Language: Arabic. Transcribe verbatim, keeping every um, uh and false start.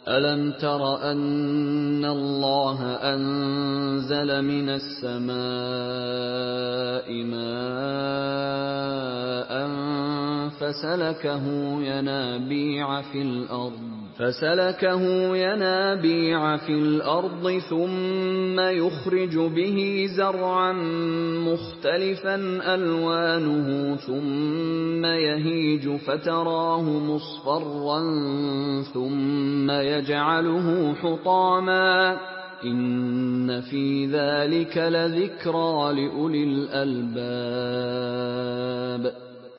أَلَمْ تَرَ أَنَّ اللَّهَ أَنزَلَ مِنَ السَّمَاءِ مَاءً فَسَلَكَهُ يَنَابِيعَ فِي الْأَرْضِ فَسَلَكَهُ يَنَابِيعَ فِي الْأَرْضِ ثُمَّ يُخْرِجُ بِهِ زَرْعًا مُخْتَلِفًا أَلْوَانُهُ ثُمَّ يَهِيجُ فَتَرَاهُ مُصْفَرًّا ثُمَّ يَجْعَلُهُ حُطَامًا ۚ إِنَّ فِي ذَٰلِكَ لَذِكْرَىٰ لِأُولِي الْأَلْبَابِ